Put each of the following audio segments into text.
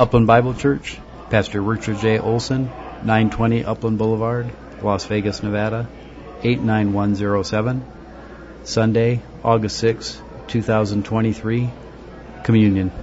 Upland Bible Church, Pastor Richard J. Olson, 920 Upland Boulevard, Las Vegas, Nevada, 89107. Sunday, August 6, 2023. Communion.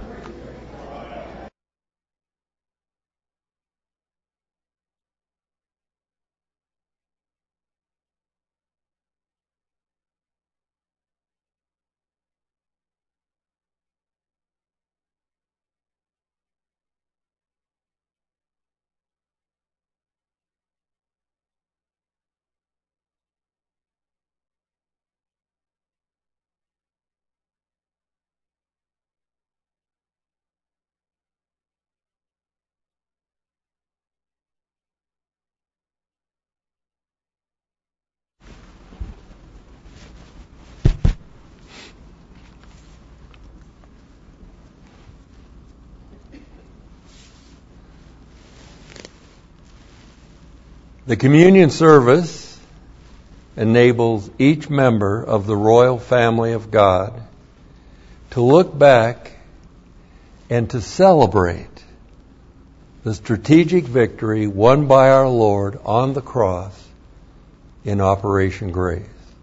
The communion service enables each member of the royal family of God to look back and to celebrate the strategic victory won by our Lord on the cross in Operation Grace.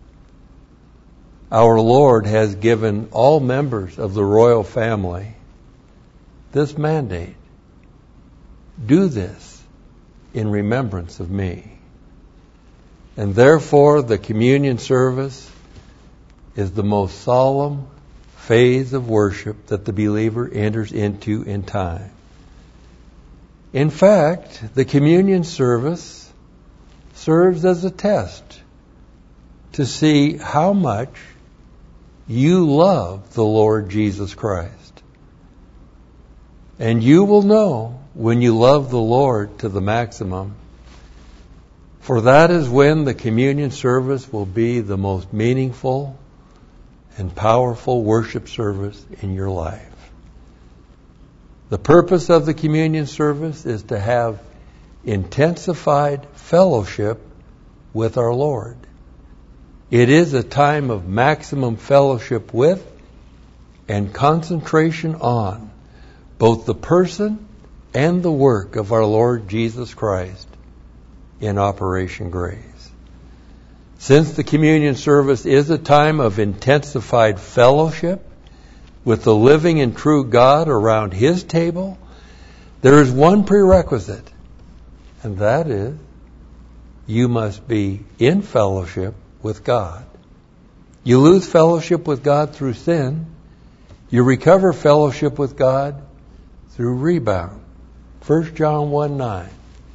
Our Lord has given all members of the royal family this mandate. Do this in remembrance of me. And therefore, the communion service is the most solemn phase of worship that the believer enters into in time. In fact, the communion service serves as a test to see how much you love the Lord Jesus Christ. And you will know when you love the Lord to the maximum, for that is when the communion service will be the most meaningful and powerful worship service in your life. The purpose of the communion service is to have intensified fellowship with our Lord. It is a time of maximum fellowship with and concentration on both the person and the work of our Lord Jesus Christ in Operation Grace. Since the communion service is a time of intensified fellowship with the living and true God around His table, there is one prerequisite, and that is you must be in fellowship with God. You lose fellowship with God through sin. You recover fellowship with God through rebound. 1 John 1:9.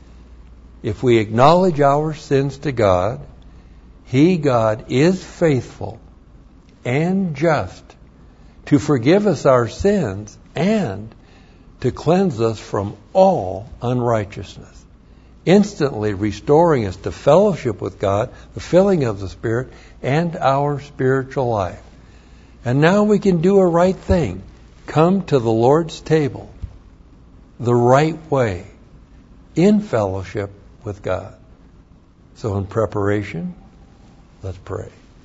If we acknowledge our sins to God, He, God, is faithful and just to forgive us our sins and to cleanse us from all unrighteousness, instantly restoring us to fellowship with God, the filling of the Spirit, and our spiritual life. And now we can do a right thing. Come to the Lord's table the right way, in fellowship with God. So in preparation, let's pray.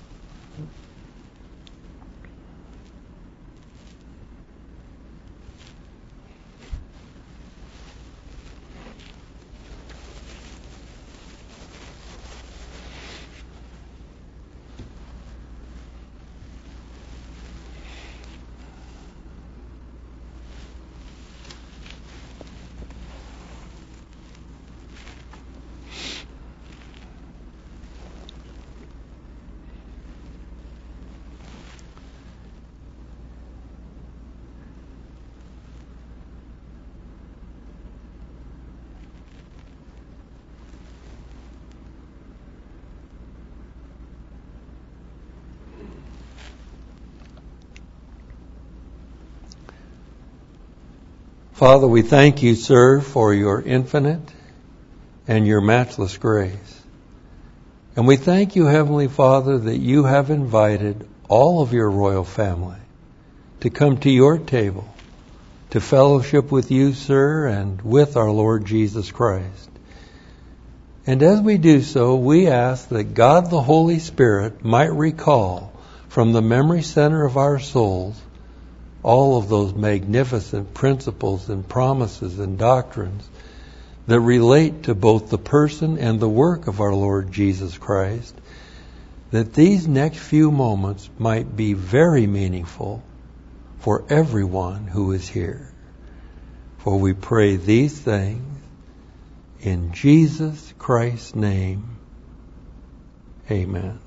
Father, we thank you, sir, for your infinite and your matchless grace. And we thank you, Heavenly Father, that you have invited all of your royal family to come to your table, to fellowship with you, sir, and with our Lord Jesus Christ. And as we do so, we ask that God the Holy Spirit might recall from the memory center of our souls all of those magnificent principles and promises and doctrines that relate to both the person and the work of our Lord Jesus Christ, that these next few moments might be very meaningful for everyone who is here. For we pray these things in Jesus Christ's name. Amen.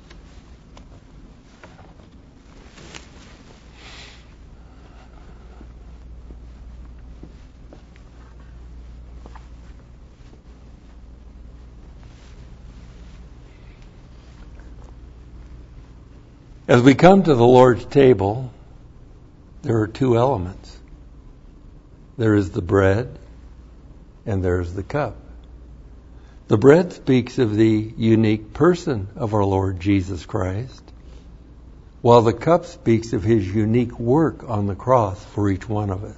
As we come to the Lord's table, there are two elements. There is the bread and there is the cup. The bread speaks of the unique person of our Lord Jesus Christ, while the cup speaks of his unique work on the cross for each one of us.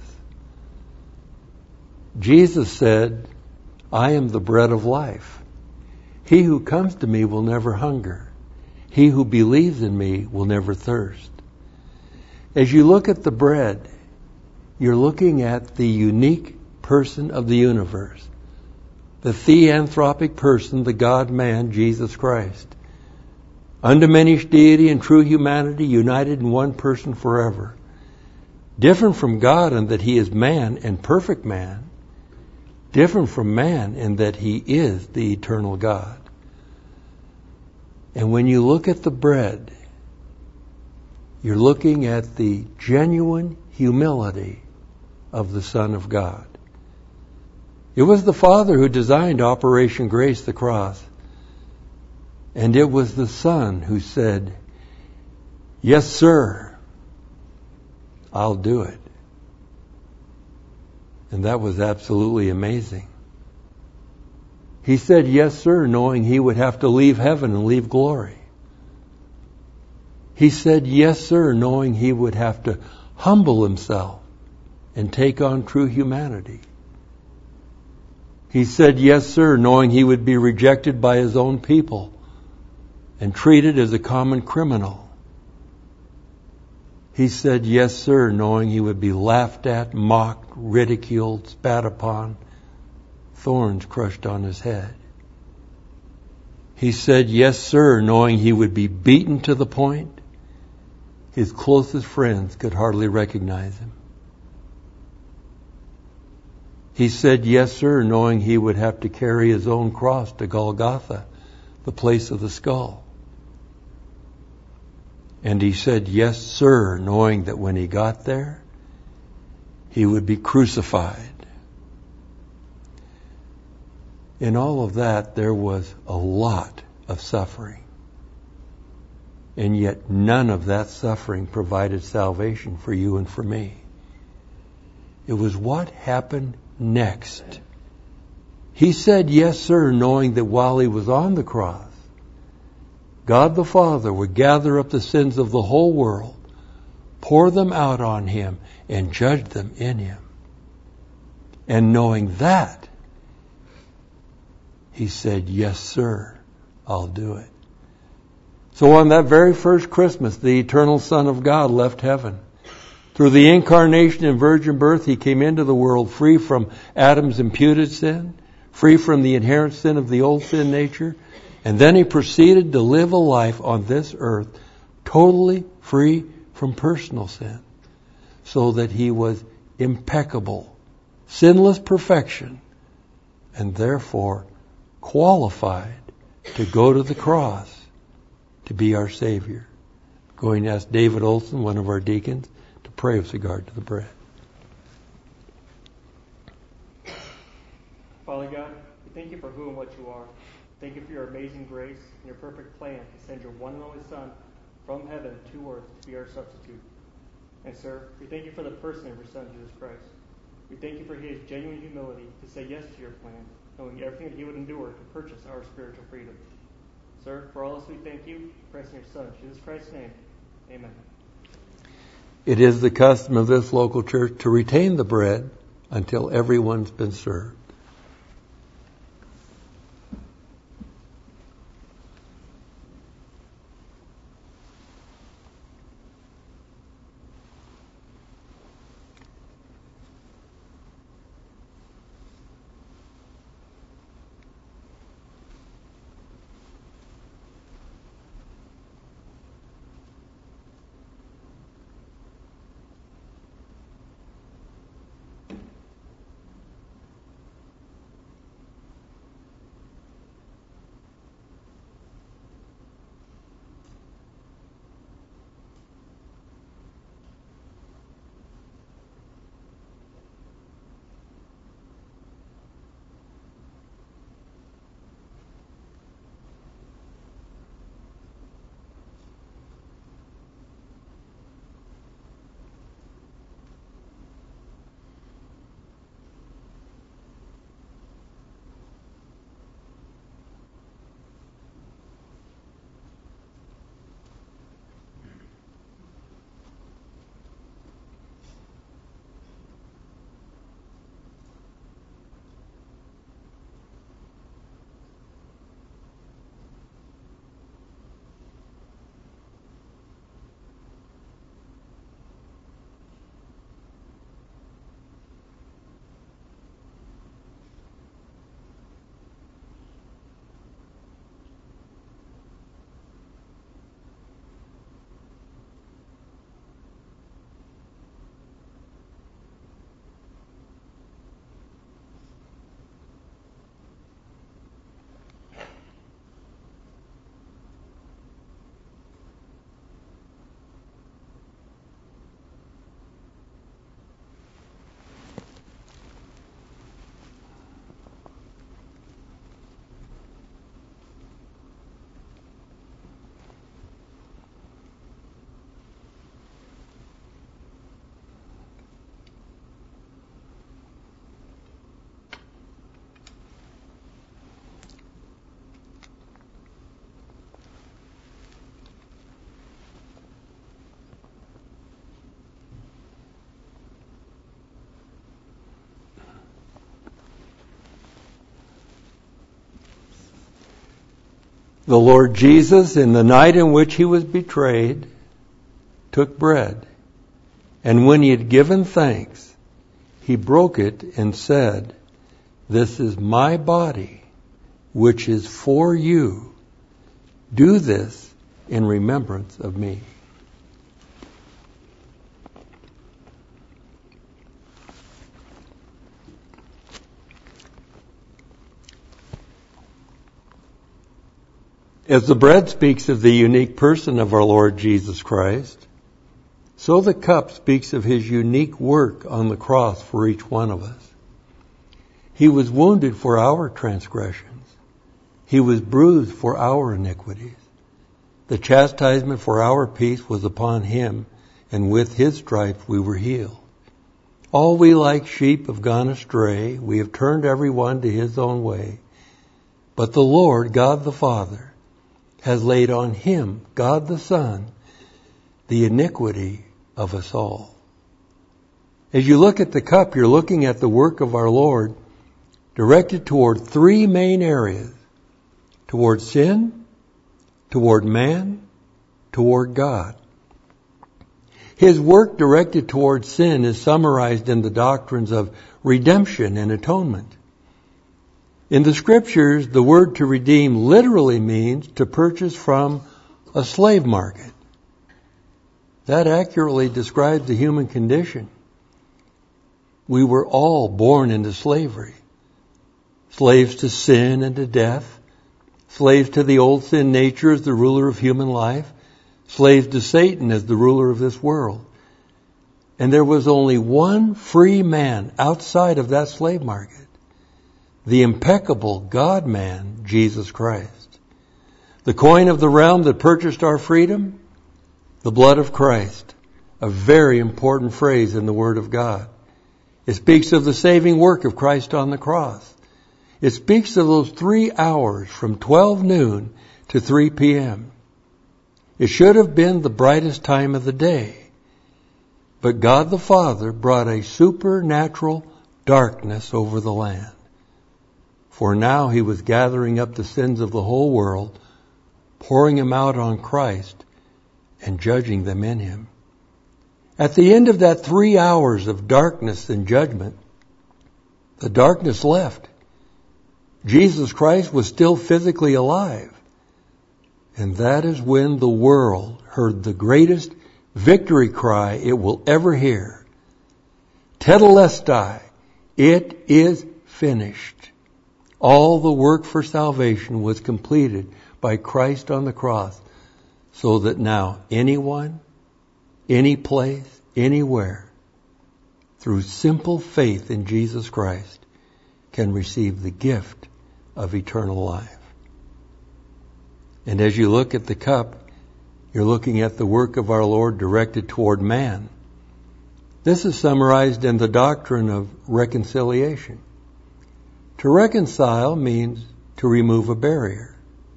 Jesus said, "I am the bread of life. He who comes to me will never hunger. He who believes in me will never thirst." As you look at the bread, you're looking at the unique person of the universe, the theanthropic person, the God-man, Jesus Christ. Undiminished deity and true humanity united in one person forever. Different from God in that he is man and perfect man. Different from man in that he is the eternal God. And when you look at the bread, you're looking at the genuine humility of the Son of God. It was the Father who designed Operation Grace the Cross. And it was the Son who said, "Yes, sir, I'll do it." And that was absolutely amazing. He said, "Yes, sir," knowing he would have to leave heaven and leave glory. He said, "Yes, sir," knowing he would have to humble himself and take on true humanity. He said, "Yes, sir," knowing he would be rejected by his own people and treated as a common criminal. He said, "Yes, sir," knowing he would be laughed at, mocked, ridiculed, spat upon, thorns crushed on his head. He said, "Yes, sir," knowing he would be beaten to the point his closest friends could hardly recognize him. He said, "Yes, sir," knowing he would have to carry his own cross to Golgotha, the place of the skull. And he said, "Yes, sir," knowing that when he got there, he would be crucified. In all of that, there was a lot of suffering. And yet none of that suffering provided salvation for you and for me. It was what happened next. He said, "Yes, sir," knowing that while he was on the cross, God the Father would gather up the sins of the whole world, pour them out on him, and judge them in him. And knowing that, he said, "Yes, sir, I'll do it." So on that very first Christmas, the eternal Son of God left heaven. Through the incarnation and virgin birth, he came into the world free from Adam's imputed sin, free from the inherent sin of the old sin nature, and then he proceeded to live a life on this earth totally free from personal sin, so that he was impeccable, sinless perfection, and therefore qualified to go to the cross to be our Savior. I'm going to ask David Olson, one of our deacons, to pray with regard to the bread. Father God, we thank you for who and what you are. Thank you for your amazing grace and your perfect plan to send your one and only Son from heaven to earth to be our substitute. And sir, we thank you for the person of your Son, Jesus Christ. We thank you for his genuine humility to say yes to your plan, knowing everything that he would endure to purchase our spiritual freedom. Sir, for all this we thank you. Praise in your Son, Jesus Christ's name. Amen. It is the custom of this local church to retain the bread until everyone's been served. The Lord Jesus, in the night in which he was betrayed, took bread, and when he had given thanks, he broke it and said, "This is my body, which is for you. Do this in remembrance of me." As the bread speaks of the unique person of our Lord Jesus Christ, so the cup speaks of his unique work on the cross for each one of us. He was wounded for our transgressions. He was bruised for our iniquities. The chastisement for our peace was upon him, and with his stripes we were healed. All we like sheep have gone astray. We have turned every one to his own way. But the Lord, God the Father, has laid on him, God the Son, the iniquity of us all. As you look at the cup, you're looking at the work of our Lord directed toward three main areas: toward sin, toward man, toward God. His work directed toward sin is summarized in the doctrines of redemption and atonement. In the Scriptures, the word to redeem literally means to purchase from a slave market. That accurately describes the human condition. We were all born into slavery. Slaves to sin and to death. Slaves to the old sin nature as the ruler of human life. Slaves to Satan as the ruler of this world. And there was only one free man outside of that slave market. The impeccable God-man, Jesus Christ. The coin of the realm that purchased our freedom, the blood of Christ. A very important phrase in the Word of God. It speaks of the saving work of Christ on the cross. It speaks of those 3 hours from 12 noon to 3 p.m. It should have been the brightest time of the day. But God the Father brought a supernatural darkness over the land. For now he was gathering up the sins of the whole world, pouring them out on Christ, and judging them in him. At the end of that 3 hours of darkness and judgment, the darkness left. Jesus Christ was still physically alive. And that is when the world heard the greatest victory cry it will ever hear. Tetelestai, it is finished. All the work for salvation was completed by Christ on the cross, so that now anyone, any place, anywhere, through simple faith in Jesus Christ, can receive the gift of eternal life. And as you look at the cup, you're looking at the work of our Lord directed toward man. This is summarized in the doctrine of reconciliation. To reconcile means to remove a barrier.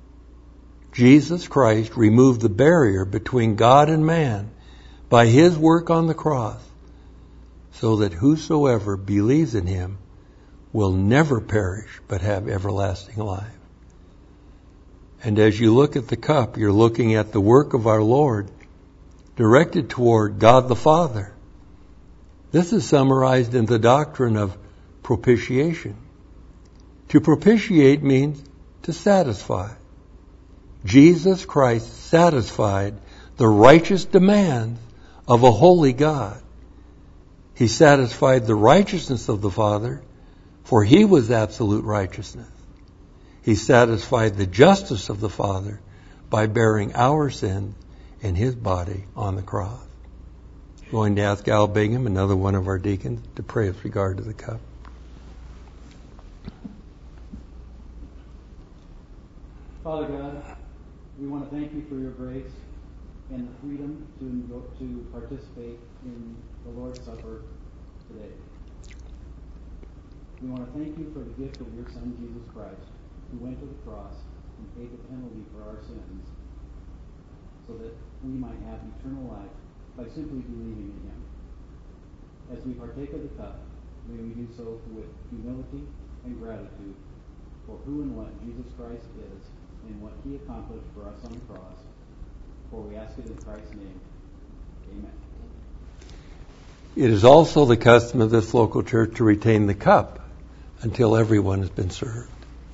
Jesus Christ removed the barrier between God and man by his work on the cross, so that whosoever believes in him will never perish but have everlasting life. And as you look at the cup, you're looking at the work of our Lord directed toward God the Father. This is summarized in the doctrine of propitiation. To propitiate means to satisfy. Jesus Christ satisfied the righteous demands of a holy God. He satisfied the righteousness of the Father, for he was absolute righteousness. He satisfied the justice of the Father by bearing our sins in his body on the cross. I'm going to ask Al Bingham, another one of our deacons, to pray with regard to the cup. Father God, we want to thank you for your grace and the freedom to participate in the Lord's Supper today. We want to thank you for the gift of your Son, Jesus Christ, who went to the cross and paid the penalty for our sins so that we might have eternal life by simply believing in him. As we partake of the cup, may we do so with humility and gratitude for who and what Jesus Christ is in what he accomplished for us on the cross. For we ask it in Christ's name. Amen. It is also the custom of this local church to retain the cup until everyone has been served.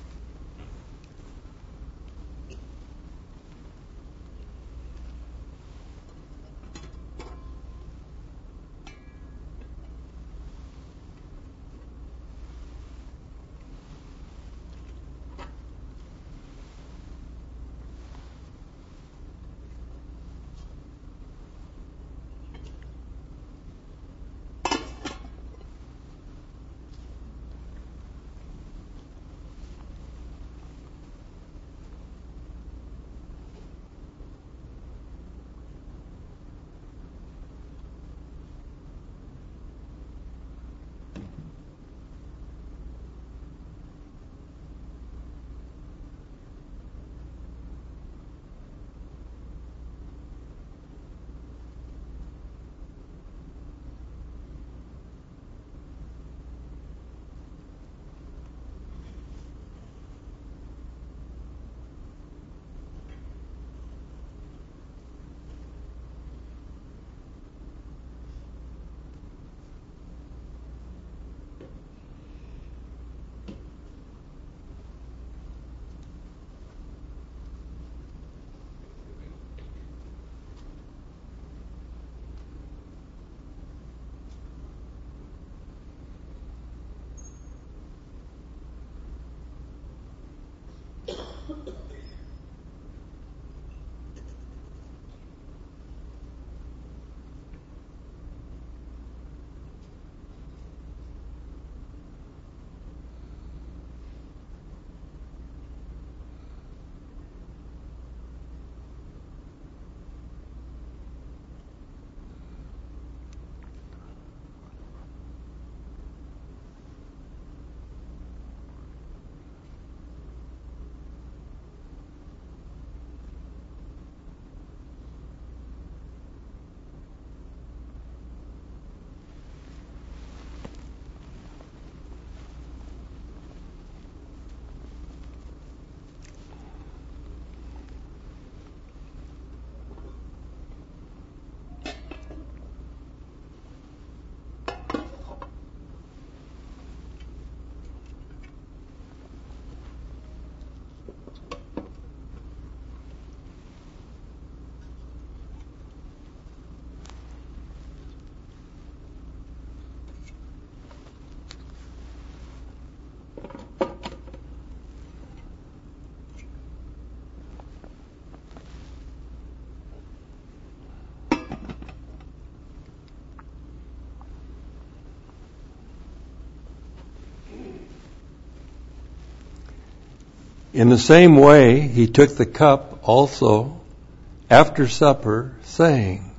In the same way, he took the cup also after supper, saying,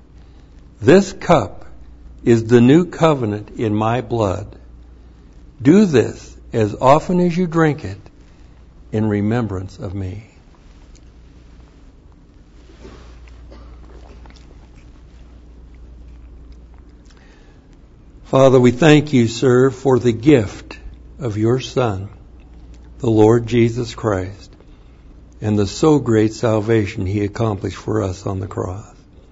"This cup is the new covenant in my blood. Do this as often as you drink it in remembrance of me." Father, we thank you, sir, for the gift of your Son, the Lord Jesus Christ, and the so great salvation he accomplished for us on the cross.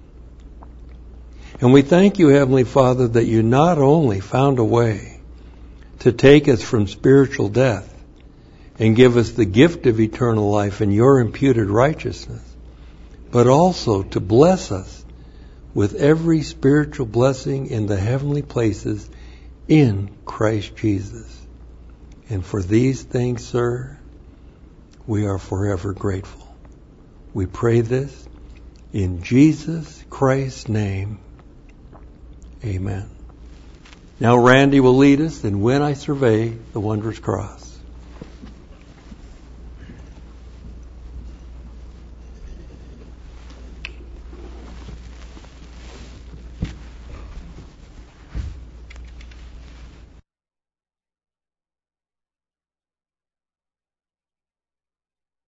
And we thank you, Heavenly Father, that you not only found a way to take us from spiritual death and give us the gift of eternal life and your imputed righteousness, but also to bless us with every spiritual blessing in the heavenly places in Christ Jesus. And for these things, sir, we are forever grateful. We pray this in Jesus Christ's name. Amen. Now Randy will lead us in When I Survey the Wondrous Cross.